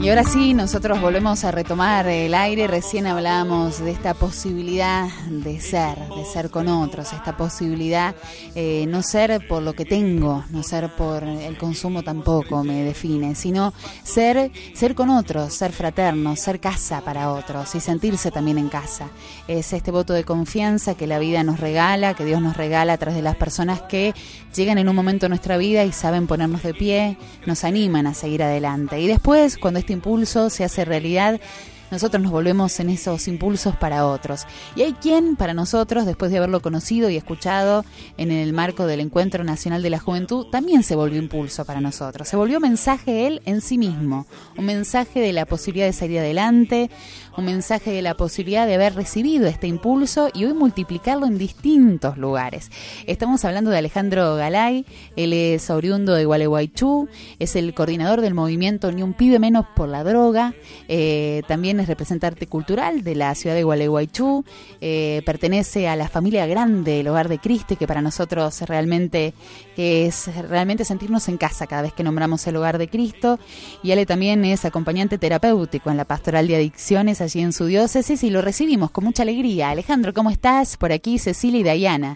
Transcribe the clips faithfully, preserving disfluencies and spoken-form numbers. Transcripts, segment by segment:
Y ahora sí, nosotros volvemos a retomar el aire. Recién hablábamos de esta posibilidad de ser, de ser con otros, esta posibilidad, eh, no ser por lo que tengo, no ser por el consumo tampoco me define, sino ser, ser con otros, ser fraternos, ser casa para otros y sentirse también en casa. Es este voto de confianza que la vida nos regala, que Dios nos regala a través de las personas que llegan en un momento de nuestra vida y saben ponernos de pie, nos animan a seguir adelante. Y después, cuando este impulso se hace realidad, nosotros nos volvemos en esos impulsos para otros. Y hay quien, para nosotros, después de haberlo conocido y escuchado en el marco del Encuentro Nacional de la Juventud, también se volvió impulso para nosotros. Se volvió mensaje él en sí mismo, un mensaje de la posibilidad de salir adelante, un mensaje de la posibilidad de haber recibido este impulso y hoy multiplicarlo en distintos lugares. Estamos hablando de Alejandro Galay. Él es oriundo de Gualeguaychú, es el coordinador del movimiento Ni un pibe menos por la droga, eh, también es representante cultural de la ciudad de Gualeguaychú, eh, pertenece a la familia grande del Hogar de Cristo, que para nosotros es realmente, que es realmente sentirnos en casa cada vez que nombramos el Hogar de Cristo, y él también es acompañante terapéutico en la Pastoral de Adicciones allí en su diócesis, y lo recibimos con mucha alegría. Alejandro, ¿cómo estás? Por aquí Cecilia y Dayana.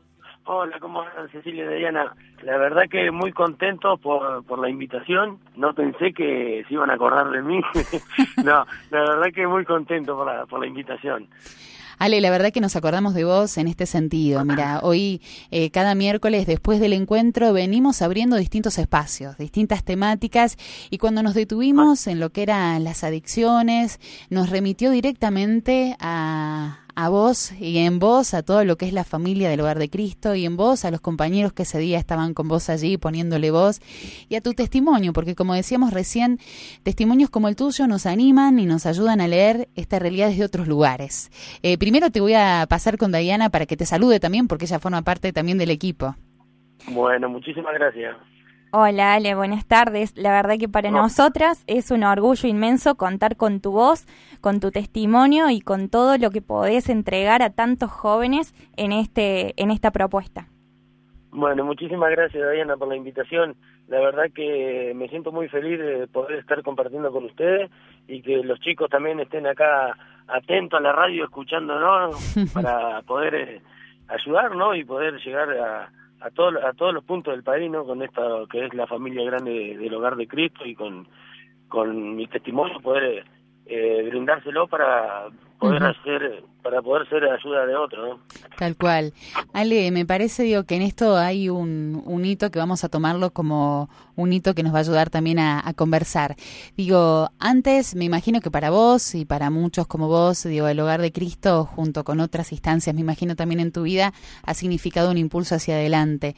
Hola, ¿cómo están Cecilia y Dayana? La verdad que muy contento por, por la invitación. No pensé que se iban a acordar de mí. No, la verdad que muy contento por la, por la invitación. Ale, la verdad que nos acordamos de vos en este sentido. Mira, hoy, eh, cada miércoles después del encuentro, venimos abriendo distintos espacios, distintas temáticas, y cuando nos detuvimos en lo que eran las adicciones, nos remitió directamente a... a vos y en vos a todo lo que es la familia del Hogar de Cristo, y en vos a los compañeros que ese día estaban con vos allí poniéndole voz, y a tu testimonio, porque como decíamos recién, testimonios como el tuyo nos animan y nos ayudan a leer esta realidad desde otros lugares. Eh, primero te voy a pasar con Dayana para que te salude también, porque ella forma parte también del equipo. Bueno, muchísimas gracias. Hola Ale, buenas tardes. La verdad que para No. nosotras es un orgullo inmenso contar con tu voz, con tu testimonio y con todo lo que podés entregar a tantos jóvenes en este en esta propuesta. Bueno, muchísimas gracias, Diana, por la invitación. La verdad que me siento muy feliz de poder estar compartiendo con ustedes y que los chicos también estén acá atentos a la radio, escuchándonos para poder eh, ayudar, ¿no? Y poder llegar a a todos a todos los puntos del país, ¿no? Con esta que es la familia grande de, del Hogar de Cristo, y con con mi testimonio poder eh, brindárselo para poder uh-huh. hacer para poder ser ayuda de otro, ¿no? Tal cual. Ale, me parece, digo, que en esto hay un, un hito que vamos a tomarlo como un hito que nos va a ayudar también a, a conversar. Digo, antes me imagino que para vos y para muchos como vos, digo, el Hogar de Cristo, junto con otras instancias, me imagino también en tu vida, ha significado un impulso hacia adelante.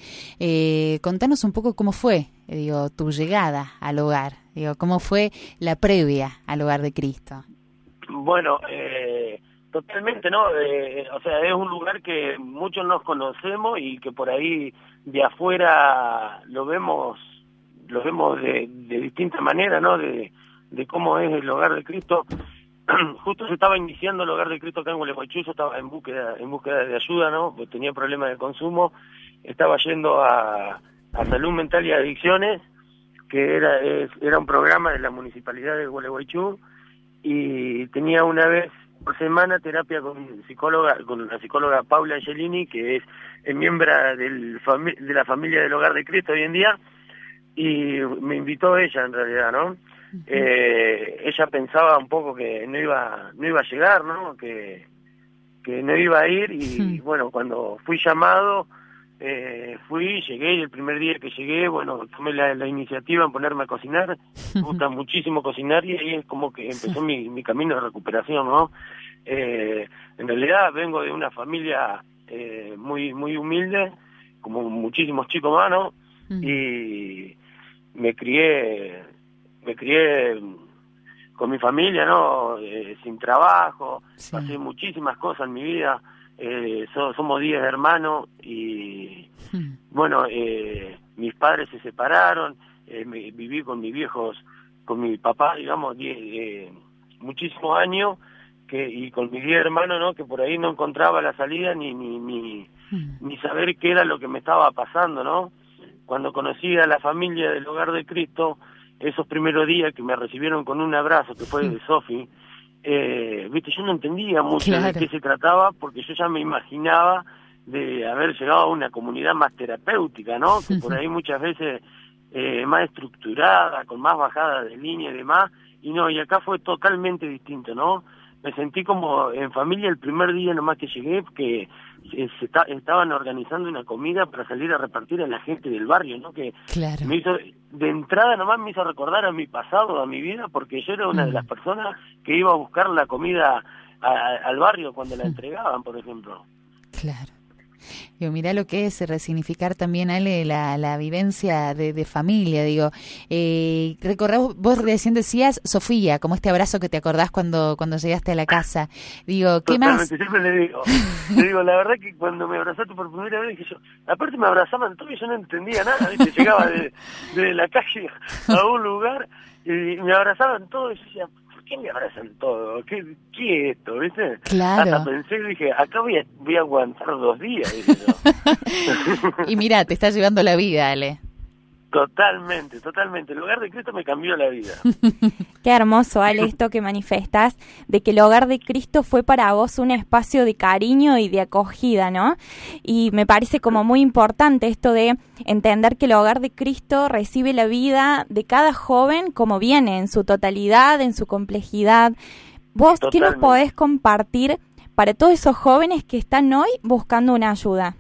Eh, contanos un poco cómo fue, eh, digo, tu llegada al hogar, digo, cómo fue la previa al Hogar de Cristo. Bueno, eh, totalmente, ¿no? Eh, o sea, es un lugar que muchos nos conocemos y que por ahí de afuera lo vemos lo vemos de, de distinta manera, ¿no? De, de cómo es el Hogar de Cristo. Justo se estaba iniciando el Hogar de Cristo acá en Gualeguaychú, yo estaba en búsqueda en búsqueda de ayuda, ¿no? Pues tenía problemas de consumo, estaba yendo a, a Salud Mental y Adicciones, que era es, era un programa de la Municipalidad de Gualeguaychú, y tenía una vez por semana terapia con psicóloga, con la psicóloga Paula Angelini, que es, es miembro del fami- de la familia del Hogar de Cristo hoy en día, y me invitó ella en realidad, ¿no? Uh-huh. Eh, ella pensaba un poco que no iba no iba a llegar, ¿no? Que, que no iba a ir, y uh-huh. bueno, cuando fui llamado, eh, fui, llegué, y el primer día que llegué, bueno, tomé la, la iniciativa en ponerme a cocinar. Me gusta muchísimo cocinar, y ahí es como que empezó mi, mi camino de recuperación, ¿no? Eh, en realidad vengo de una familia eh, muy muy humilde, como muchísimos chicos más, ¿no? Uh-huh. Y me crié, me crié con mi familia, ¿no? Eh, sin trabajo, sí. Pasé muchísimas cosas en mi vida. Eh, so, somos diez hermanos y hmm. bueno, eh, mis padres se separaron, eh, me, viví con mis viejos, con mi papá, digamos, diez, eh, muchísimos años, que y con mis diez hermanos, ¿no? Que por ahí no encontraba la salida ni ni ni, hmm. ni saber qué era lo que me estaba pasando, ¿no? Cuando conocí a la familia del Hogar de Cristo, esos primeros días que me recibieron con un abrazo, que fue de Sofi, eh, viste, yo no entendía mucho claro. de qué se trataba, porque yo ya me imaginaba de haber llegado a una comunidad más terapéutica, ¿no? Que por ahí muchas veces eh, más estructurada, con más bajada de línea y demás, y no, y acá fue totalmente distinto, ¿no? Me sentí como en familia el primer día nomás que llegué, que se está, estaban organizando una comida para salir a repartir a la gente del barrio, ¿no? Que claro. me hizo, de entrada nomás me hizo recordar a mi pasado, a mi vida, porque yo era una mm. de las personas que iba a buscar la comida a, a, al barrio cuando la entregaban, por ejemplo. Claro. Digo, mirá lo que es resignificar también, Ale, la, la vivencia de, de familia. Digo, eh, recordás, vos recién decías, Sofía, como este abrazo que te acordás cuando cuando llegaste a la casa. Digo, ¿qué Totalmente, más? Siempre le digo, le digo, la verdad que cuando me abrazaste por primera vez, dije yo, aparte me abrazaban todos y yo no entendía nada, ¿viste? Llegaba de, de la calle a un lugar y me abrazaban todos y yo decía, ¿qué me abrazan todo? ¿Qué, qué es esto? ¿Viste? Claro. Hasta pensé y dije, acá voy a, voy a aguantar dos días. Dije yo. Y mira, te está llevando la vida, Ale. Totalmente, totalmente. El hogar de Cristo me cambió la vida. Qué hermoso, Ale, esto que manifestás, de que el hogar de Cristo fue para vos un espacio de cariño y de acogida, ¿no? Y me parece como muy importante esto de entender que el hogar de Cristo recibe la vida de cada joven como viene, en su totalidad, en su complejidad. ¿Vos Totalmente. qué nos podés compartir para todos esos jóvenes que están hoy buscando una ayuda?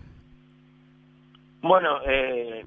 Bueno, eh...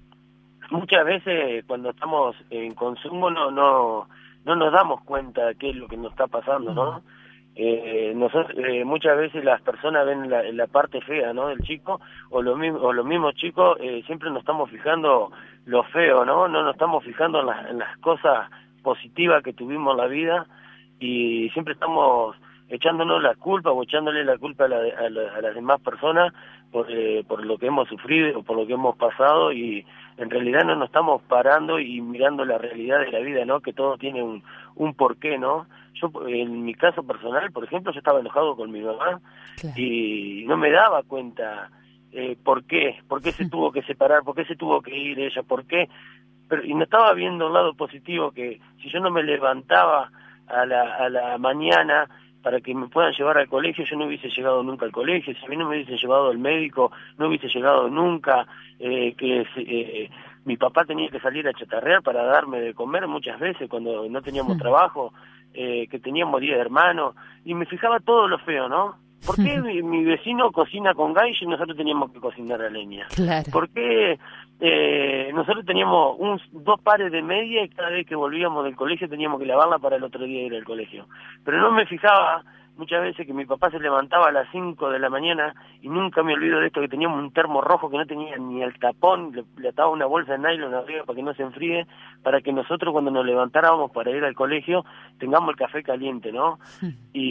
muchas veces cuando estamos en consumo no no no nos damos cuenta de qué es lo que nos está pasando, ¿no? Eh, nosotros, eh, muchas veces las personas ven la, la parte fea, ¿no? Del chico, o los mismos, o los mismos chicos eh, siempre nos estamos fijando lo feo, ¿no? No nos estamos fijando en, la, en las cosas positivas que tuvimos en la vida y siempre estamos echándonos la culpa o echándole la culpa a, la, a, la, a las demás personas por, eh, por lo que hemos sufrido o por lo que hemos pasado y en realidad no nos estamos parando y mirando la realidad de la vida, ¿no? Que todo tiene un, un porqué, ¿no? Yo, en mi caso personal, por ejemplo, yo estaba enojado con mi mamá claro. y no me daba cuenta eh, por qué, por qué se tuvo que separar, por qué se tuvo que ir ella, por qué, pero y no estaba viendo un lado positivo que si yo no me levantaba a la, a la mañana para que me puedan llevar al colegio, yo no hubiese llegado nunca al colegio, si a mí no me hubiesen llevado al médico, no hubiese llegado nunca, eh, que eh, mi papá tenía que salir a chatarrear para darme de comer muchas veces cuando no teníamos trabajo, eh, que teníamos diez hermanos, y me fijaba todo lo feo, ¿no? ¿Por qué mi, mi vecino cocina con gas y nosotros teníamos que cocinar a leña? Claro. ¿Por qué eh, nosotros teníamos un, dos pares de media y cada vez que volvíamos del colegio teníamos que lavarla para el otro día ir al colegio? Pero no me fijaba muchas veces que mi papá se levantaba a las cinco de la mañana y nunca me olvido de esto, que teníamos un termo rojo que no tenía ni el tapón, le, le ataba una bolsa de nylon arriba para que no se enfríe, para que nosotros cuando nos levantáramos para ir al colegio tengamos el café caliente, ¿no? Sí.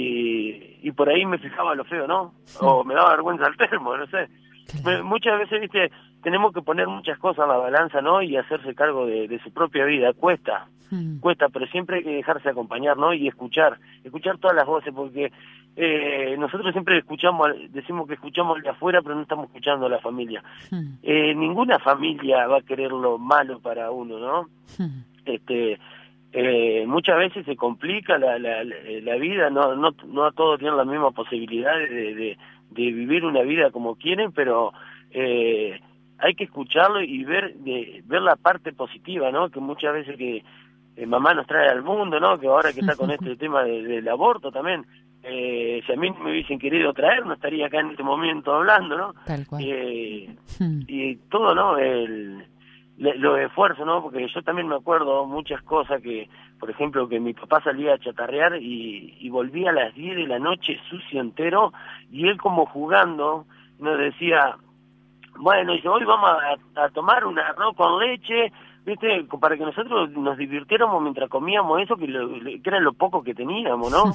Y, y por ahí me fijaba lo feo, ¿no? Sí. O me daba vergüenza el termo, no sé. Me, muchas veces, viste, tenemos que poner muchas cosas a la balanza, ¿no? Y hacerse cargo de, de su propia vida. Cuesta, mm. cuesta, pero siempre hay que dejarse acompañar, ¿no? Y escuchar, escuchar todas las voces, porque eh, nosotros siempre escuchamos, decimos que escuchamos al de afuera, pero no estamos escuchando a la familia. Mm. Eh, ninguna familia va a querer lo malo para uno, ¿no? Mm. Este... Eh, muchas veces se complica la, la, la vida, no, no, no a todos tienen la misma posibilidad de, de, de vivir una vida como quieren, pero eh, hay que escucharlo y ver de, ver la parte positiva, ¿no? Que muchas veces que eh, mamá nos trae al mundo, ¿no? Que ahora que está con este tema de, del aborto también, eh, si a mí me hubiesen querido traer, no estaría acá en este momento hablando, ¿no? Tal cual. Eh, y todo, ¿no? El... los esfuerzos, ¿no? Porque yo también me acuerdo muchas cosas que, por ejemplo, que mi papá salía a chatarrear y, y volvía a las diez de la noche sucio entero y él como jugando nos decía, bueno, dice, hoy vamos a, a tomar un arroz con leche, ¿viste? Para que nosotros nos divirtiéramos mientras comíamos eso, que, lo, que era lo poco que teníamos, ¿no?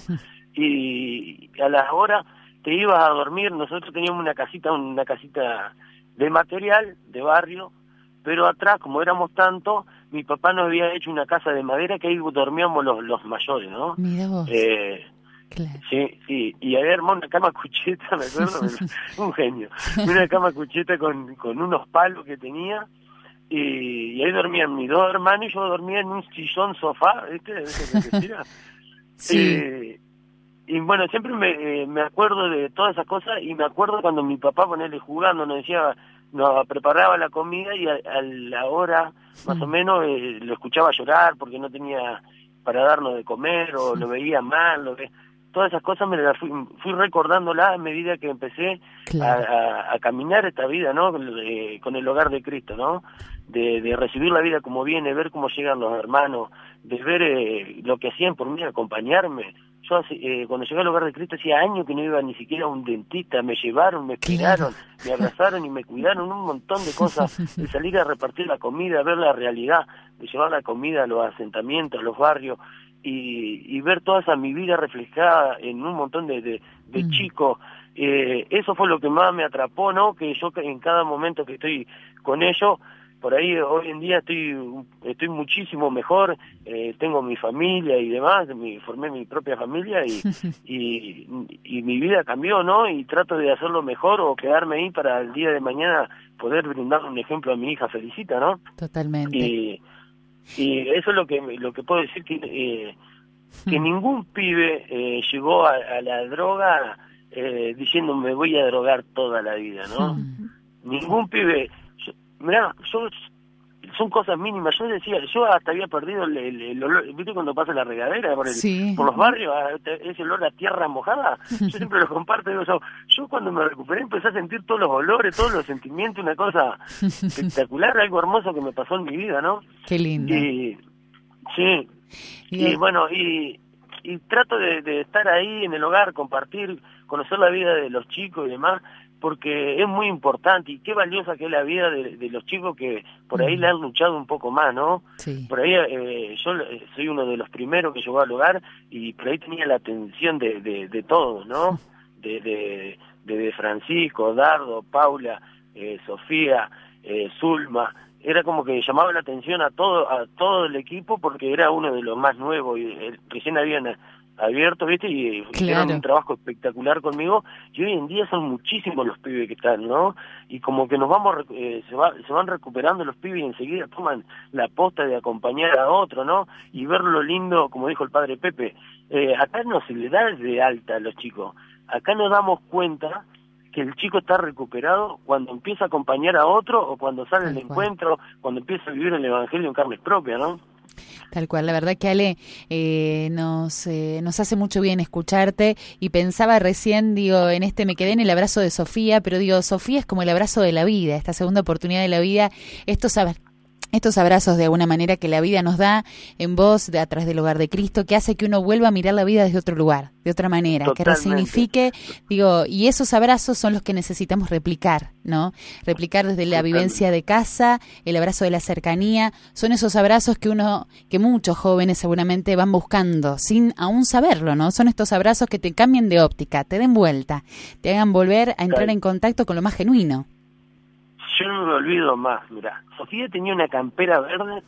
Y a la hora te ibas a dormir, nosotros teníamos una casita, una casita de material, de barrio, pero atrás, como éramos tantos, mi papá nos había hecho una casa de madera que ahí dormíamos los, los mayores, ¿no? Mira vos. Eh, claro. Sí, sí, y había armado una cama cucheta, me acuerdo, un genio, una cama cucheta con, con unos palos que tenía, y, y ahí dormían mis dos hermanos y yo dormía en un sillón sofá, ¿viste? ¿Viste que decía? Sí. Eh, y bueno, siempre me, eh, me acuerdo de todas esas cosas y me acuerdo cuando mi papá, ponerle jugando, nos decía, nos preparaba la comida y a, a la hora más Mm. o menos eh, lo escuchaba llorar porque no tenía para darnos de comer o lo veía mal, lo ve... todas esas cosas me las fui, fui recordándolas a medida que empecé Claro. a, a, a caminar esta vida, ¿no? Eh, con el hogar de Cristo, ¿no? De, de recibir la vida como viene, ver cómo llegan los hermanos, de ver eh, lo que hacían por mí, acompañarme. Yo eh, cuando llegué al hogar de Cristo hacía años que no iba ni siquiera a un dentista, me llevaron, me cuidaron, me abrazaron y me cuidaron un montón de cosas, de salir a repartir la comida, ver la realidad, de llevar la comida a los asentamientos, a los barrios, y, y ver toda esa mi vida reflejada en un montón de, de, de mm. chicos. Eh, eso fue lo que más me atrapó, ¿no? Que yo en cada momento que estoy con ellos, por ahí hoy en día estoy estoy muchísimo mejor, eh, tengo mi familia y demás, mi, formé mi propia familia y, y, y mi vida cambió, ¿no? Y trato de hacerlo mejor o quedarme ahí para el día de mañana poder brindar un ejemplo a mi hija Felicita, ¿no? Totalmente. Y, y eso es lo que lo que puedo decir, que eh, que hmm. ningún pibe eh, llegó a, a la droga eh, diciendo me voy a drogar toda la vida, ¿no? Hmm. Ningún pibe... Mirá, yo, son cosas mínimas. Yo decía, yo hasta había perdido el, el, el olor. ¿Viste cuando pasa la regadera por, el, sí. por los barrios? Ese olor a tierra mojada. Yo siempre lo comparto. Digo, yo, yo cuando me recuperé empecé a sentir todos los olores, todos los sentimientos, una cosa espectacular, algo hermoso que me pasó en mi vida, ¿no? Qué lindo. Y, sí. Y, y bueno, y, y trato de, de estar ahí en el hogar, compartir, conocer la vida de los chicos y demás, porque es muy importante y qué valiosa que es la vida de, de los chicos que por ahí mm. le han luchado un poco más, ¿no? Sí. Por ahí eh, yo soy uno de los primeros que llegó al hogar y por ahí tenía la atención de, de, de todos, ¿no? De, de, de, de Francisco, Dardo, Paula, eh, Sofía, eh, Zulma. Era como que llamaba la atención a todo a todo el equipo porque era uno de los más nuevos y eh, recién habían abierto, ¿viste? Y claro. hicieron un trabajo espectacular conmigo y hoy en día son muchísimos los pibes que están, ¿no? Y como que nos vamos, eh, se, va, se van recuperando los pibes y enseguida toman la posta de acompañar a otro, ¿no? Y ver lo lindo, como dijo el padre Pepe, eh, acá no se le da de alta a los chicos, acá nos damos cuenta que el chico está recuperado cuando empieza a acompañar a otro o cuando sale al encuentro, cuando empieza a vivir el evangelio en carne propia, ¿no? Tal cual, la verdad que Ale, eh, nos, eh, nos hace mucho bien escucharte y pensaba recién, digo, en este me quedé en el abrazo de Sofía, pero digo, Sofía es como el abrazo de la vida, esta segunda oportunidad de la vida, estos ab- estos abrazos de alguna manera que la vida nos da en voz de atrás del hogar de Cristo, que hace que uno vuelva a mirar la vida desde otro lugar, de otra manera, Totalmente. Que resignifique, digo, y esos abrazos son los que necesitamos replicar, ¿no? Replicar desde la Totalmente. vivencia de casa, el abrazo de la cercanía, son esos abrazos que uno, que muchos jóvenes seguramente van buscando, sin aún saberlo, ¿no? Son estos abrazos que te cambien de óptica, te den vuelta, te hagan volver a entrar en contacto con lo más genuino. Yo no me olvido más, mirá. Sofía tenía una campera verde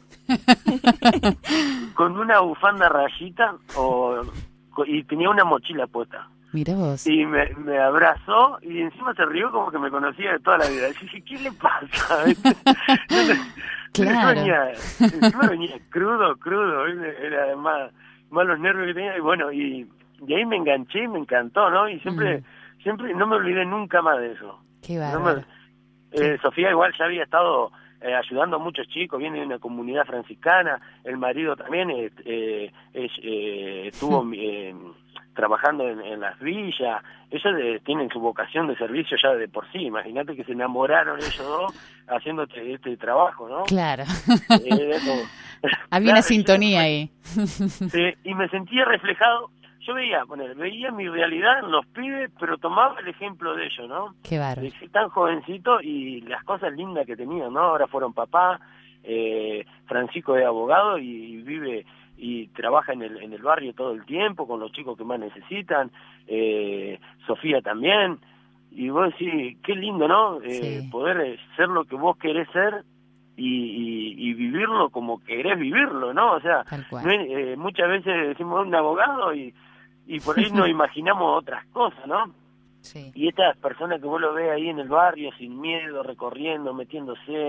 con una bufanda rayita o, y tenía una mochila puesta. Mirá vos. Y me, me abrazó y encima se rió como que me conocía de toda la vida. Y dije, ¿qué le pasa? Claro. Venía, encima venía crudo, crudo. Era además más los nervios que tenía. Y bueno, y, y ahí me enganché y me encantó, ¿no? Y siempre, mm. siempre no me olvidé nunca más de eso. Qué bárbaro. No Eh, Sofía igual ya había estado eh, ayudando a muchos chicos, viene de una comunidad franciscana, el marido también eh, eh, eh, estuvo eh, trabajando en, en las villas, ellos eh, tienen su vocación de servicio ya de por sí, imagínate que se enamoraron ellos dos haciendo este, este trabajo, ¿no? Claro. Eh, como, había claro, una sintonía yo, ahí. eh, y me sentía reflejado. Yo veía, bueno, veía mi realidad en los pibes, pero tomaba el ejemplo de ellos, ¿no? Qué bárbaro. De ser tan jovencito y las cosas lindas que tenían, ¿no? Ahora fueron papá, eh, Francisco es abogado y vive y trabaja en el en el barrio todo el tiempo con los chicos que más necesitan, eh, Sofía también, y vos decís, qué lindo, ¿no? Eh, sí. Poder ser lo que vos querés ser y, y, y vivirlo como querés vivirlo, ¿no? O sea, no, eh, muchas veces decimos un abogado y y por ahí nos imaginamos otras cosas, ¿no? Sí. Y estas personas que vos lo ves ahí en el barrio, sin miedo, recorriendo, metiéndose,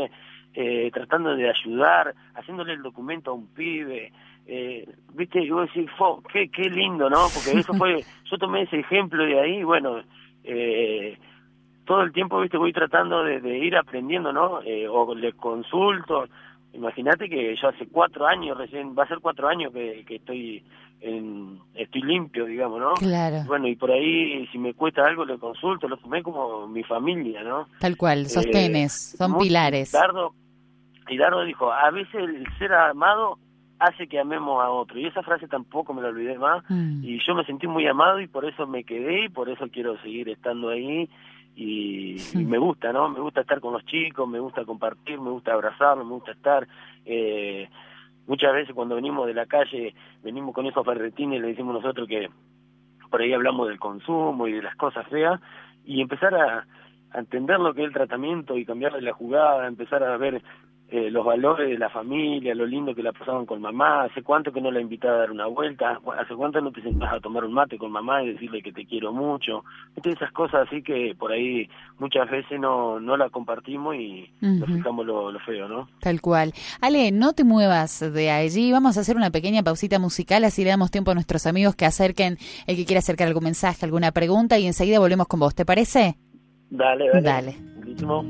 eh, tratando de ayudar, haciéndole el documento a un pibe, eh, viste, y vos decís, fo, qué, qué lindo, ¿no? Porque eso fue, yo tomé ese ejemplo de ahí, bueno, eh, todo el tiempo, viste, voy tratando de, de ir aprendiendo, ¿no? Eh, o le consulto. Imagínate que yo hace cuatro años recién, va a ser cuatro años que, que estoy en, estoy limpio, digamos, ¿no? Claro. Bueno, y por ahí, si me cuesta algo, le consulto, lo tomé como mi familia, ¿no? Tal cual, sostenes, eh, son muy, pilares. Dardo, y Dardo dijo, a veces el ser amado hace que amemos a otro, y esa frase tampoco me la olvidé más, mm. y yo me sentí muy amado y por eso me quedé y por eso quiero seguir estando ahí. Y, y me gusta, ¿no? Me gusta estar con los chicos, me gusta compartir, me gusta abrazarlos, me gusta estar. Eh, muchas veces cuando venimos de la calle, venimos con esos ferretines, le decimos nosotros que por ahí hablamos del consumo y de las cosas feas, y empezar a, a entender lo que es el tratamiento y cambiarle la jugada, empezar a ver eh, los valores de la familia, lo lindo que la pasaban con mamá, hace cuánto que no la invitaba a dar una vuelta, hace cuánto no te sentás a tomar un mate con mamá y decirle que te quiero mucho, esas cosas así que por ahí muchas veces no, no la compartimos y uh-huh. nos fijamos lo, lo feo, ¿no? Tal cual. Ale, no te muevas de allí, vamos a hacer una pequeña pausita musical, así le damos tiempo a nuestros amigos que acerquen, el que quiera acercar algún mensaje, alguna pregunta, y enseguida volvemos con vos, ¿te parece? Dale, dale. Dale. Buenísimo.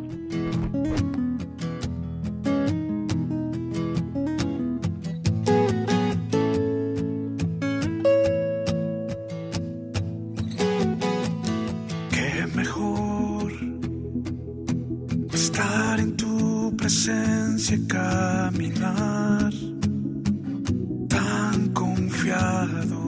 Estar en tu presencia, caminar tan confiado.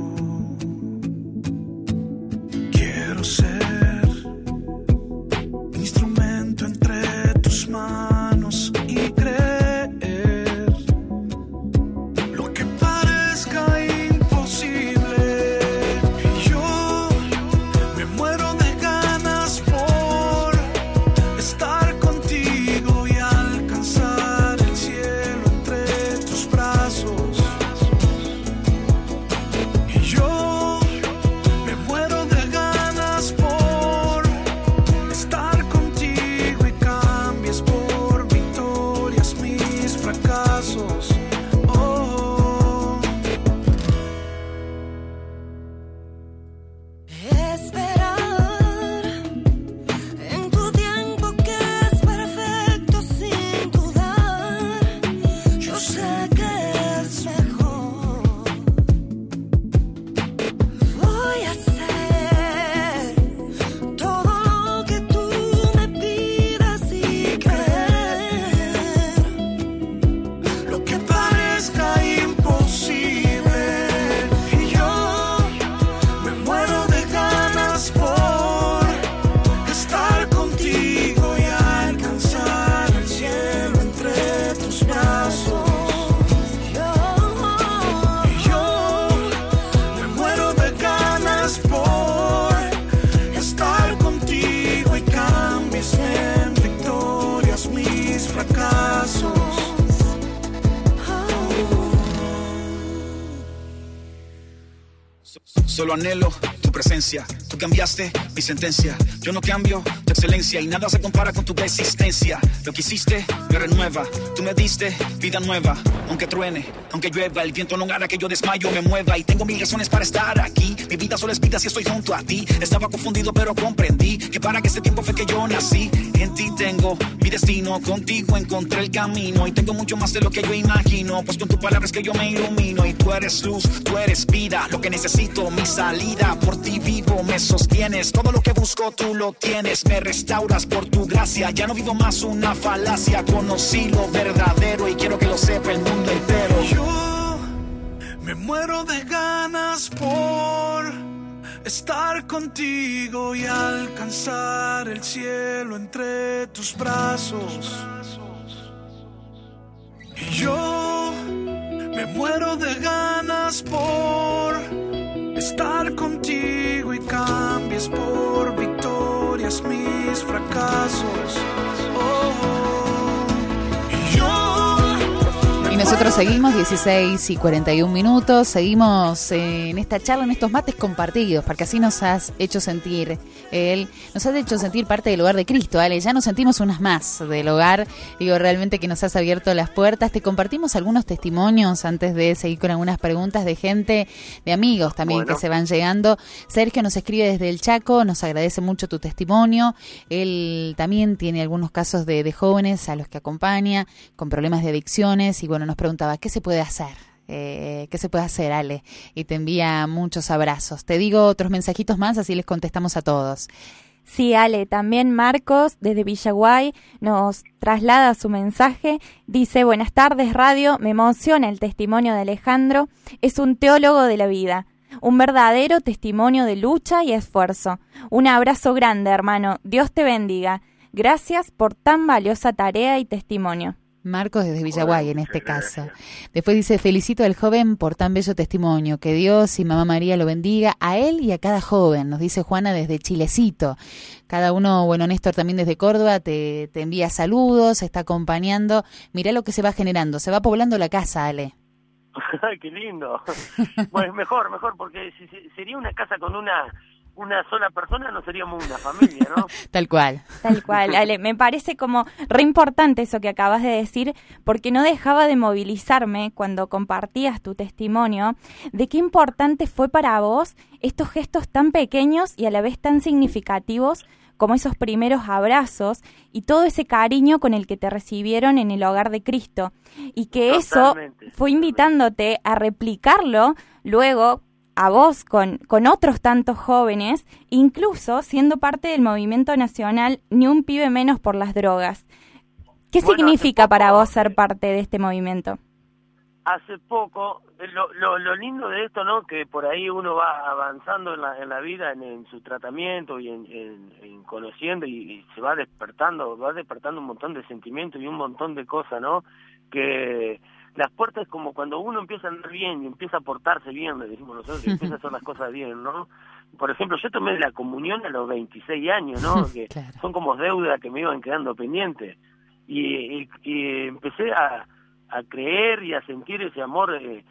Quiero ser instrumento entre tus manos y creer lo que parezca imposible. Y yo me muero de ganas por estar contigo y alcanzar el cielo entre tus brazos. Y yo me muero de ganas por estar contigo y cambies por victorias mis fracasos. Oh. Esperar en tu tiempo que es perfecto sin dudar. Yo sé que es mejor. Voy a hacer todo lo que tú me pidas y creer Lo que parezca imposible. Y yo me muero de ganas por estar contigo y alcanzar el cielo entre tus brazos. Y yo me muero de ganas por estar contigo y cambies en victorias mis fracasos. Solo anhelo tu presencia, tú cambiaste mi sentencia. Yo no cambio tu excelencia y nada se compara con tu existencia. Lo que hiciste me renueva, tú me diste vida nueva. Aunque truene, aunque llueva, el viento no hará que yo desmayo me mueva. Y tengo mil razones para estar aquí, mi vida solo es vida si estoy junto a ti. Estaba confundido pero comprendí que para que este tiempo fue que yo nací. En ti tengo mi destino, contigo encontré el camino. Y tengo mucho más de lo que yo imagino, pues con tu palabra es que yo me ilumino. Y tú eres luz, tú eres vida, lo que necesito, mi salida. Por ti vivo, me sostienes, todo lo que busco tú lo tienes. Me restauras por tu gracia, ya no vivo más una falacia. Conocí lo verdadero y quiero que lo sepa el mundo entero. Yo me muero de ganas por estar contigo y alcanzar el cielo entre tus brazos. Y yo me muero de ganas por estar contigo y cambies por victorias mis fracasos. Oh, y yo Y nos Nosotros seguimos, dieciséis y cuarenta y un minutos, seguimos en esta charla, en estos mates compartidos, porque así nos has hecho sentir, él, nos has hecho sentir parte del hogar de Cristo, Ale, ya nos sentimos unas más del hogar, digo, realmente que nos has abierto las puertas. Te compartimos algunos testimonios antes de seguir con algunas preguntas de gente, de amigos también, bueno, que se van llegando. Sergio nos escribe desde el Chaco, nos agradece mucho tu testimonio, él también tiene algunos casos de, de jóvenes a los que acompaña, con problemas de adicciones, y bueno, nos preguntaba, ¿qué se puede hacer? Eh, ¿Qué se puede hacer, Ale? Y te envía muchos abrazos. Te digo otros mensajitos más, así les contestamos a todos. Sí, Ale, también Marcos, desde Villaguay, nos traslada su mensaje. Dice, buenas tardes, radio, me emociona el testimonio de Alejandro. Es un teólogo de la vida, un verdadero testimonio de lucha y esfuerzo. Un abrazo grande, hermano. Dios te bendiga. Gracias por tan valiosa tarea y testimonio. Marcos desde Villaguay, en este caso. Después dice, felicito al joven por tan bello testimonio, que Dios y Mamá María lo bendiga a él y a cada joven, nos dice Juana desde Chilecito. Cada uno, bueno, Néstor también desde Córdoba, te, te envía saludos, está acompañando. Mirá lo que se va generando, se va poblando la casa, Ale. ¡Ay, qué lindo! Bueno, mejor, mejor, porque si, si sería una casa con una... una sola persona, no seríamos una familia, ¿no? Tal cual. Tal cual, Ale. Me parece como re importante eso que acabas de decir, porque no dejaba de movilizarme cuando compartías tu testimonio de qué importante fue para vos estos gestos tan pequeños y a la vez tan significativos como esos primeros abrazos y todo ese cariño con el que te recibieron en el hogar de Cristo. Y que totalmente, eso fue invitándote a replicarlo luego a vos con, con otros tantos jóvenes, incluso siendo parte del movimiento nacional Ni un pibe menos por las drogas. ¿Qué bueno, significa poco, para vos ser parte de este movimiento? Hace poco, lo, lo, lo lindo de esto, ¿no? Que por ahí uno va avanzando en la, en la vida, en, en su tratamiento y en, en, en conociendo y, y se va despertando, va despertando un montón de sentimientos y un montón de cosas, ¿no? Que las puertas, como cuando uno empieza a andar bien y empieza a portarse bien, le decimos nosotros, y empieza a hacer las cosas bien, ¿no? Por ejemplo, yo tomé la comunión a los veintiséis años, ¿no? Que claro, son como deudas que me iban quedando pendientes. Y, y, y empecé a, a creer y a sentir ese amor eh,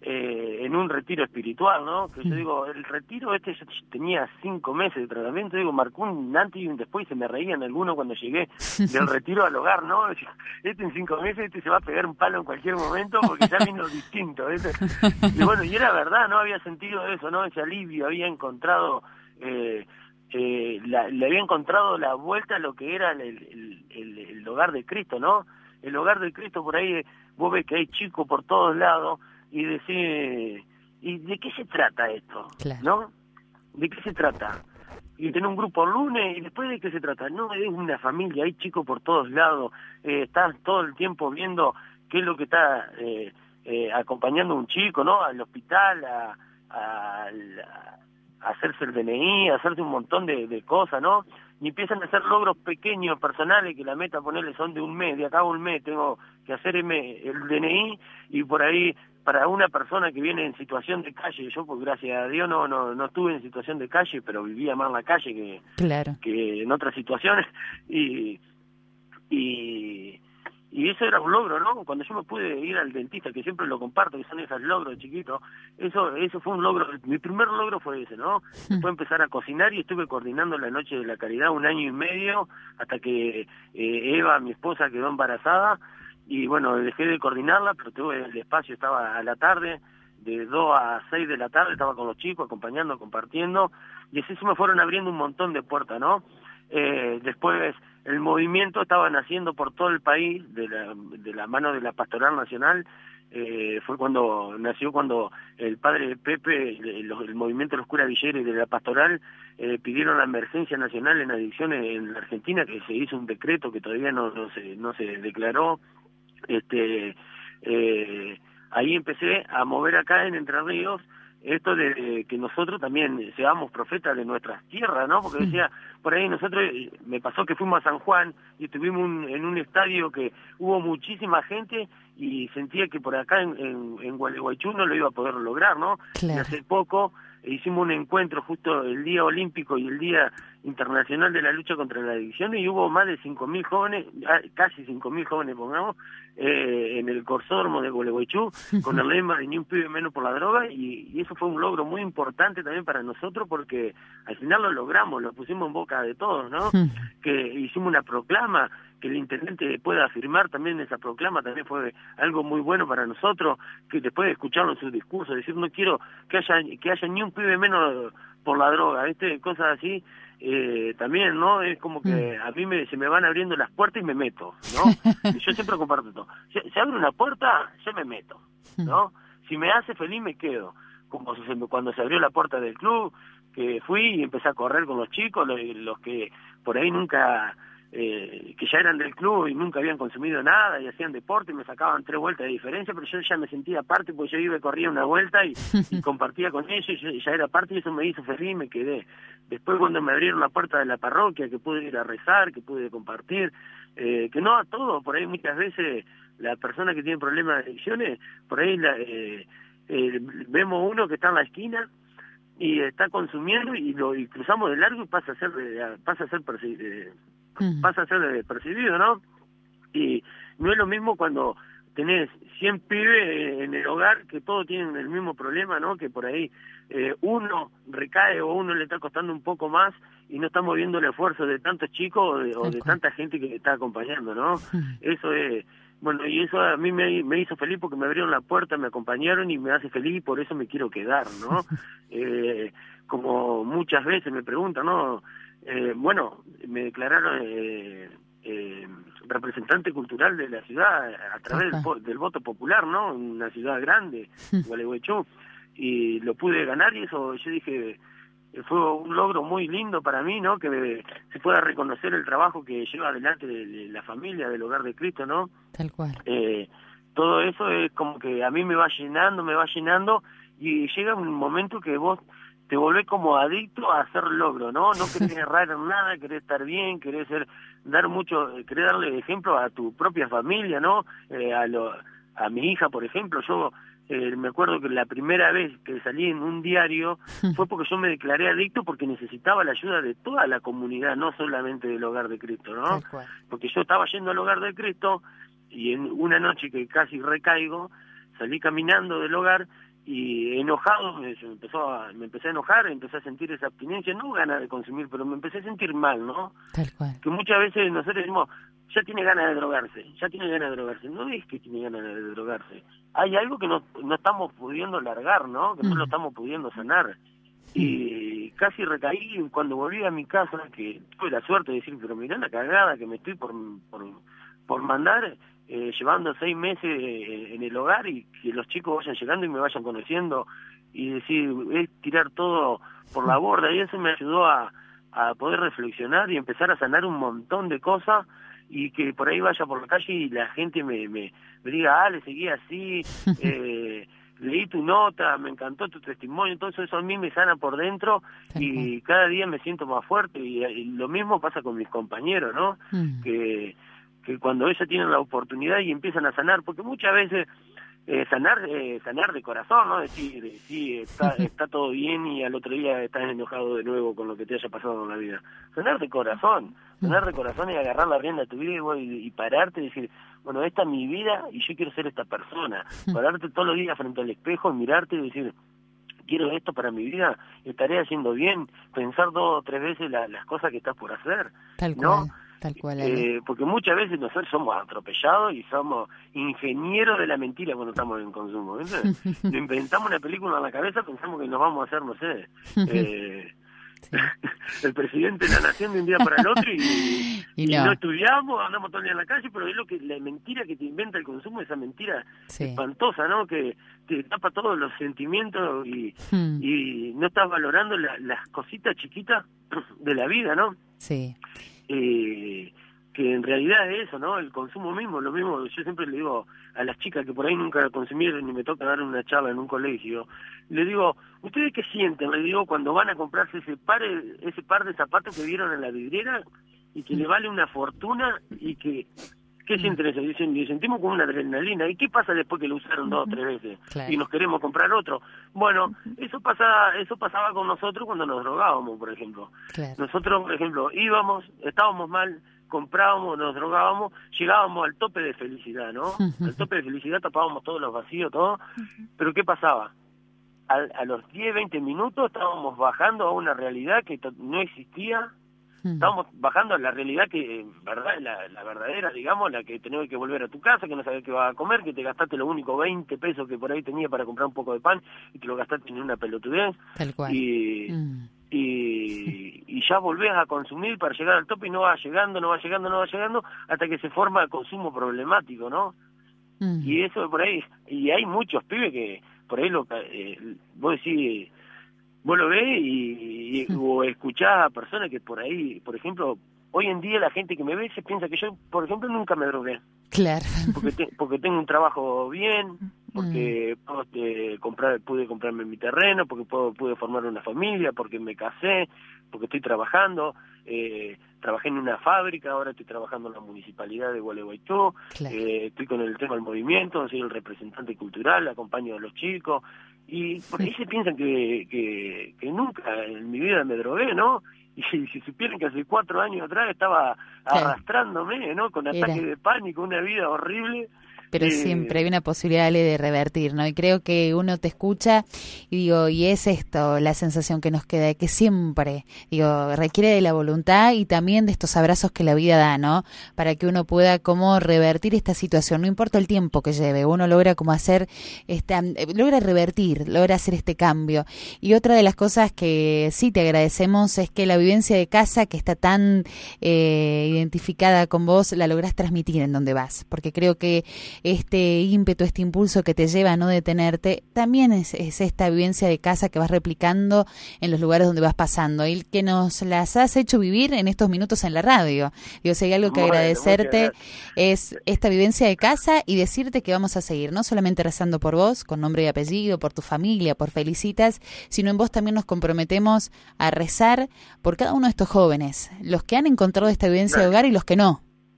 eh, en un retiro espiritual, ¿no? Que yo digo, el retiro este, yo tenía cinco meses de tratamiento, digo, marcó un antes y un después, y se me reían algunos cuando llegué del retiro al hogar, ¿no? Este en cinco meses, este se va a pegar un palo en cualquier momento porque ya vino distinto, ¿viste? Y bueno, y era verdad, ¿no? Había sentido eso, ¿no? Ese alivio, había encontrado, eh, eh, la, le había encontrado la vuelta a lo que era el, el, el, el hogar de Cristo, ¿no? El hogar de Cristo, por ahí vos ves que hay chicos por todos lados, y decir, ¿y de qué se trata esto? Claro. ¿No? ¿De qué se trata? Y tener un grupo el lunes, y después ¿de qué se trata? No, es una familia, hay chicos por todos lados, eh, estás todo el tiempo viendo qué es lo que está eh, eh, acompañando a un chico, ¿no? Al hospital, a, a, a hacerse el D N I, a hacerse un montón de, de cosas, ¿no? Y empiezan a hacer logros pequeños, personales, que la meta, ponerle, son de un mes, de acá a un mes, tengo que hacer el D N I, y por ahí, para una persona que viene en situación de calle, yo pues gracias a Dios no no no estuve en situación de calle, pero vivía más en la calle que, claro, que en otras situaciones, y, y y eso era un logro, ¿no? Cuando yo me pude ir al dentista, que siempre lo comparto, que son esos logros chiquitos, eso eso fue un logro, mi primer logro fue ese, ¿no? Después empezar a cocinar y estuve coordinando la Noche de la Caridad un año y medio, hasta que eh, Eva, mi esposa, quedó embarazada. Y bueno, dejé de coordinarla, pero tuve el espacio, estaba a la tarde, de dos a seis de la tarde, estaba con los chicos, acompañando, compartiendo, y así se me fueron abriendo un montón de puertas, ¿no? Eh, después el movimiento estaba naciendo por todo el país, de la, de la mano de la Pastoral Nacional, eh, fue cuando nació, cuando el padre Pepe, el, el movimiento de los curas villeros de la Pastoral, eh, pidieron la emergencia nacional en adicciones en la Argentina, que se hizo un decreto que todavía no, no, se, no se declaró. Este, eh, ahí empecé a mover acá en Entre Ríos esto de que nosotros también seamos profetas de nuestras tierras, ¿no? Porque decía, por ahí nosotros, me pasó que fuimos a San Juan y estuvimos un, en un estadio que hubo muchísima gente y sentía que por acá en, en, en Gualeguaychú no lo iba a poder lograr, ¿no? Claro. Y hace poco hicimos un encuentro justo el Día Olímpico y el Día Internacional de la Lucha contra la Adicción y hubo más de cinco mil jóvenes, casi cinco mil jóvenes, pongamos, eh, en el Corsódromo de Gualeguaychú, con el lema de ni un pibe menos por la droga, y, y eso fue un logro muy importante también para nosotros porque al final lo logramos, lo pusimos en boca de todos, ¿no? Que hicimos una proclama, que el intendente pueda afirmar también esa proclama, también fue algo muy bueno para nosotros, que después de escucharlo en su discurso, decir no quiero que haya que haya ni un pibe menos por la droga, ¿viste? Cosas así, eh, también, ¿no? Es como que a mí me, se me van abriendo las puertas y me meto, ¿no? Y yo siempre comparto todo. Se, se abre una puerta, yo me meto, ¿no? Si me hace feliz me quedo, como se, cuando se abrió la puerta del club, que fui y empecé a correr con los chicos, los, los que por ahí nunca... Eh, que ya eran del club y nunca habían consumido nada y hacían deporte y me sacaban tres vueltas de diferencia, pero yo ya me sentía parte porque yo iba y corría una vuelta y, y compartía con ellos y yo ya era parte y eso me hizo feliz y me quedé. Después cuando me abrieron la puerta de la parroquia, que pude ir a rezar, que pude compartir, eh, que no a todo, por ahí muchas veces la persona que tiene problemas de adicciones, por ahí la, eh, eh, vemos uno que está en la esquina y está consumiendo y lo y cruzamos de largo y pasa a ser pasa a ser percibido, pasa a ser percibido, ¿no? Y no es lo mismo cuando tenés cien pibes en el hogar que todos tienen el mismo problema, ¿no? Que por ahí eh, uno recae o uno le está costando un poco más y no estamos viendo el esfuerzo de tantos chicos o de, o de tanta gente que le está acompañando, ¿no? Eso es... Bueno, y eso a mí me, me hizo feliz porque me abrieron la puerta, me acompañaron y me hace feliz y por eso me quiero quedar, ¿no? eh, como muchas veces me preguntan, ¿no? Eh, bueno, me declararon eh, eh, representante cultural de la ciudad a través del, del voto popular, ¿no? Una ciudad grande, Gualeguaychú, y lo pude ganar y eso yo dije... fue un logro muy lindo para mí, ¿no? Que se pueda reconocer el trabajo que lleva adelante de, de la familia, del Hogar de Cristo, ¿no? Tal cual. Eh, todo eso es como que a mí me va llenando, me va llenando, y llega un momento que vos te volvés como adicto a hacer logro, ¿no? No querés errar en nada, querés estar bien, querés ser, dar mucho, querés darle ejemplo a tu propia familia, ¿no? Eh, a, lo, a mi hija, por ejemplo, yo... Eh, me acuerdo que la primera vez que salí en un diario fue porque yo me declaré adicto porque necesitaba la ayuda de toda la comunidad, no solamente del Hogar de Cristo, ¿no? Porque yo estaba yendo al Hogar de Cristo y en una noche que casi recaigo, salí caminando del hogar y enojado, me, empezó a, me empecé a enojar, empecé a sentir esa abstinencia, no ganas de consumir, pero me empecé a sentir mal, ¿no? Tal cual. Que muchas veces nosotros decimos, ya tiene ganas de drogarse, ya tiene ganas de drogarse. No es que tiene ganas de drogarse. Hay algo que no, no estamos pudiendo largar, ¿no? Que no lo estamos pudiendo sanar. Y casi recaí cuando volví a mi casa, que tuve la suerte de decir, pero mirá la cagada que me estoy por, por, por mandar, eh, llevando seis meses eh, en el hogar y que los chicos vayan llegando y me vayan conociendo y decir, es tirar todo por la borda. Y eso me ayudó a, a poder reflexionar y empezar a sanar un montón de cosas y que por ahí vaya por la calle y la gente me, me, me diga, ah, le seguí así, eh, leí tu nota, me encantó tu testimonio, todo eso, eso a mí me sana por dentro y cada día me siento más fuerte y, y lo mismo pasa con mis compañeros, ¿no? Mm. Que, que cuando ellos tienen la oportunidad y empiezan a sanar, porque muchas veces eh, sanar eh, sanar de corazón, ¿no? Decir, sí, está, está todo bien y al otro día estás enojado de nuevo con lo que te haya pasado en la vida. Sanar de corazón, sanar de corazón y agarrar la rienda de tu vida y, y pararte y decir, bueno, esta es mi vida y yo quiero ser esta persona. Pararte todos los días frente al espejo y mirarte y decir, quiero esto para mi vida, estaré haciendo bien, pensar dos o tres veces la, las cosas que estás por hacer, Tal ¿no? cual. Tal cual, eh, porque muchas veces nosotros somos atropellados y somos ingenieros de la mentira cuando estamos en consumo. Nos inventamos una película en la cabeza, pensamos que nos vamos a hacer, no sé, eh, sí. el presidente de la nación de un día para el otro y, y, no. y no estudiamos, andamos todo el día en la calle, pero es lo que la mentira que te inventa el consumo, esa mentira sí. espantosa, ¿no? Que te tapa todos los sentimientos y, hmm. y no estás valorando la, las cositas chiquitas de la vida, ¿no? Sí. Eh, que en realidad es eso, ¿no? El consumo mismo, lo mismo, yo siempre le digo a las chicas que por ahí nunca consumieron ni me toca dar una charla en un colegio, le digo, ¿ustedes qué sienten? Le digo, cuando van a comprarse ese par, ese par de zapatos que vieron en la vidriera y que le vale una fortuna y que ¿Qué sienten eso? Dicen, y sentimos como una adrenalina. ¿Y qué pasa después que lo usaron dos o tres veces? Claro. Y nos queremos comprar otro. Bueno, eso pasa, eso pasaba con nosotros cuando nos drogábamos, por ejemplo. Claro. Nosotros, por ejemplo, íbamos, estábamos mal, comprábamos, nos drogábamos, llegábamos al tope de felicidad, ¿no? Al tope de felicidad tapábamos todos los vacíos, todo. Pero ¿qué pasaba? A, a los diez, veinte minutos estábamos bajando a una realidad que to- no existía. Estábamos bajando a la realidad que, verdad, la, la verdadera, digamos, la que tenés que volver a tu casa, que no sabés qué vas a comer, que te gastaste lo único veinte pesos que por ahí tenía para comprar un poco de pan y te lo gastaste en una pelotudez. Tal cual. Y, Mm. y, y ya volvés a consumir para llegar al tope y no va llegando, no va llegando, no va llegando, hasta que se forma el consumo problemático, ¿no? Mm. Y eso por ahí, y hay muchos pibes que por ahí lo eh, vos decís, vos lo ves y, y o escuchás a personas que por ahí, por ejemplo, hoy en día la gente que me ve se piensa que yo, por ejemplo, nunca me drogué. Claro. Porque, te, porque tengo un trabajo bien, porque mm. puedo, eh, comprar, pude comprarme mi terreno, porque puedo, pude formar una familia, porque me casé, porque estoy trabajando, eh, trabajé en una fábrica, ahora estoy trabajando en la municipalidad de Gualeguaychú, Claro. eh, estoy con el tema del movimiento, soy el representante cultural, acompaño a los chicos, y por ahí se piensan que, que, que nunca en mi vida me drogué, ¿no? Y si supieran que hace cuatro años atrás estaba Claro. arrastrándome, ¿no? Con ataques Era. de pánico, una vida horrible. Pero Eh, siempre hay una posibilidad Ale, de revertir, ¿no? Y creo que uno te escucha y digo, y es esto la sensación que nos queda, de que siempre, digo, requiere de la voluntad y también de estos abrazos que la vida da, ¿no? Para que uno pueda como revertir esta situación, no importa el tiempo que lleve, uno logra como hacer, esta, logra revertir, logra hacer este cambio. Y otra de las cosas que sí te agradecemos es que la vivencia de casa, que está tan eh, identificada con vos, la lográs transmitir en donde vas, porque creo que este ímpetu, este impulso que te lleva a no detenerte, también es, es esta vivencia de casa que vas replicando en los lugares donde vas pasando y que nos las has hecho vivir en estos minutos en la radio. Digo, si hay algo que Bueno, agradecerte muchas es esta vivencia de casa y decirte que vamos a seguir, no solamente rezando por vos, con nombre y apellido, por tu familia, por Felicitas, sino en vos también nos comprometemos a rezar por cada uno de estos jóvenes, los que han encontrado esta vivencia de hogar y los que no.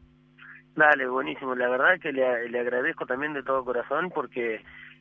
Dale, buenísimo. La verdad que le, le agradezco también de todo corazón porque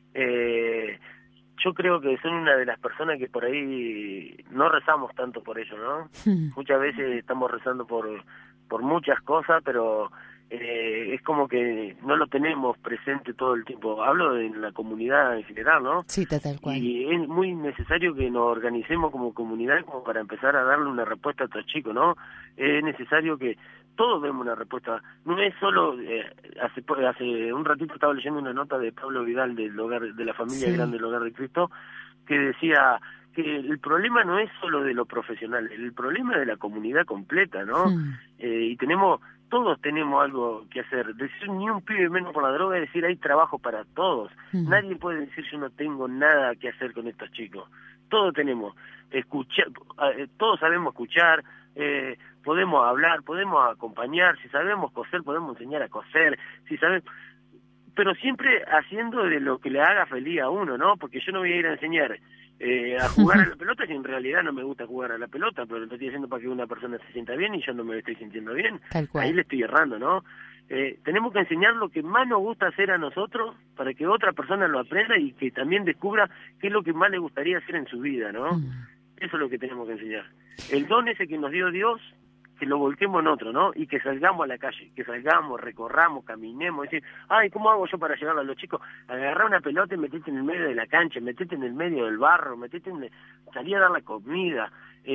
eh, yo creo que son una de las personas que por ahí no rezamos tanto por ellos, ¿no? Hmm. Muchas veces estamos rezando por, por muchas cosas, pero eh, es como que no lo tenemos presente todo el tiempo. Hablo de la comunidad en general, ¿no? Sí, tal cual. Y es muy necesario que nos organicemos como comunidad como para empezar a darle una respuesta a estos chicos, ¿no? Es necesario que todos demos una respuesta. No es solo, eh, hace hace un ratito estaba leyendo una nota de Pablo Vidal del hogar de la familia Sí. grande del Hogar de Cristo, que decía que el problema no es solo de lo profesional, el problema es de la comunidad completa, ¿no? Hmm. Eh, y tenemos, todos tenemos algo que hacer. Decir ni un pibe menos por la droga es decir hay trabajo para todos. Hmm. Nadie puede decir yo no tengo nada que hacer con estos chicos. Todos tenemos, escuchar, eh, todos sabemos escuchar, eh, podemos hablar, podemos acompañar, si sabemos coser podemos enseñar a coser, si sabemos, pero siempre haciendo de lo que le haga feliz a uno, ¿no? Porque yo no voy a ir a enseñar eh, a jugar a la pelota si en realidad no me gusta jugar a la pelota, pero lo estoy haciendo para que una persona se sienta bien y yo no me estoy sintiendo bien. Tal cual. Ahí le estoy errando, ¿no? Eh, tenemos que enseñar lo que más nos gusta hacer a nosotros para que otra persona lo aprenda y que también descubra qué es lo que más le gustaría hacer en su vida, ¿no? Hmm. Eso es lo que tenemos que enseñar. El don ese que nos dio Dios, que lo volquemos en otro, ¿no? Y que salgamos a la calle, que salgamos, recorramos, caminemos, decir, ay, ¿cómo hago yo para llegar a los chicos? Agarrar una pelota y metete en el medio de la cancha, metete en el medio del barro, metete en el... salir a dar la comida,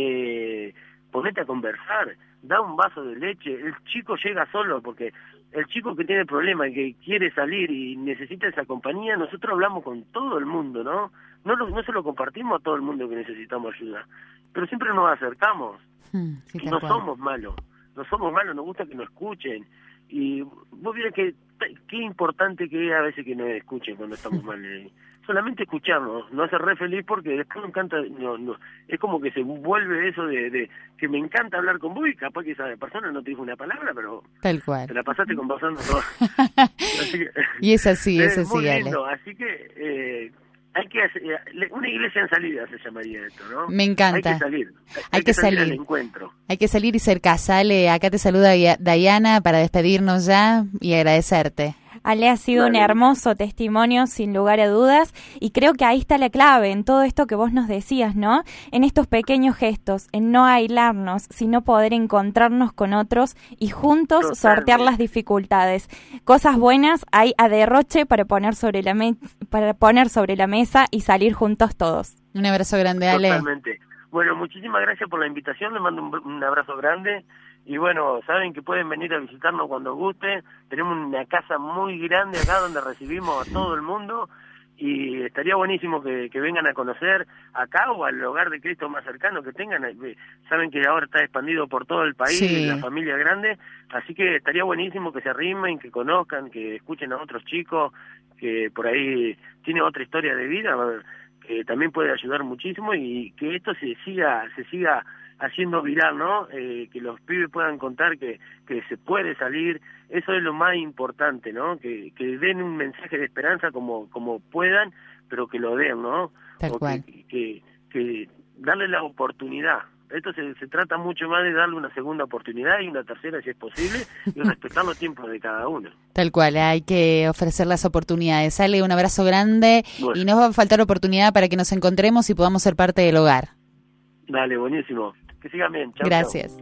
eh, ponete a conversar, da un vaso de leche. El chico llega solo porque el chico que tiene problemas y que quiere salir y necesita esa compañía, nosotros hablamos con todo el mundo, ¿no? No, lo, no se lo compartimos a todo el mundo que necesitamos ayuda, pero siempre nos acercamos. Hmm. Sí, Y tal no cual. somos malos, no somos malos, nos gusta que nos escuchen. Y vos vieras que qué importante que es a veces que nos escuchen cuando estamos mal. eh. Solamente escucharnos, nos hace re feliz porque después me encanta, no, no, es como que se vuelve eso de, de que me encanta hablar con vos y capaz que esa persona no te dijo una palabra, pero Tal cual. te la pasaste conversando todo. Así que, Y es así, es así, muy Ale. lindo, así que eh, hay que hacer, una iglesia en salida se llamaría esto, ¿no? Me encanta. Hay que salir, hay, hay que, que salir, salir al encuentro. Hay que salir y ser casale. Acá te saluda Dayana para despedirnos ya y agradecerte. Ale, ha sido Vale. un hermoso testimonio, sin lugar a dudas, y creo que ahí está la clave, en todo esto que vos nos decías, ¿no? En estos pequeños gestos, en no aislarnos, sino poder encontrarnos con otros y juntos Totalmente. sortear las dificultades. Cosas buenas hay a derroche para poner sobre la me- para poner sobre la mesa y salir juntos todos. Un abrazo grande, Ale. Totalmente. Bueno, muchísimas gracias por la invitación, les mando un, un abrazo grande. Y bueno, saben que pueden venir a visitarnos cuando guste. Tenemos una casa muy grande acá donde recibimos a todo el mundo y estaría buenísimo que, que vengan a conocer acá o al hogar de Cristo más cercano que tengan. Saben que ahora está expandido por todo el país, Sí. la familia grande, así que estaría buenísimo que se arrimen, que conozcan, que escuchen a otros chicos que por ahí tienen otra historia de vida, que también puede ayudar muchísimo y que esto se siga, se siga haciendo viral, ¿no? Eh, que los pibes puedan contar que, que se puede salir, eso es lo más importante, ¿no? Que, que den un mensaje de esperanza como, como puedan, pero que lo den, ¿no? Tal o cual. Que, que, que darle la oportunidad. Esto se, se trata mucho más de darle una segunda oportunidad y una tercera si es posible y respetar los tiempos de cada uno. Tal cual, hay que ofrecer las oportunidades. Ale, un abrazo grande Bueno. y nos va a faltar oportunidad para que nos encontremos y podamos ser parte del hogar. Dale, buenísimo. Que sigan bien. Chau, Gracias. chau.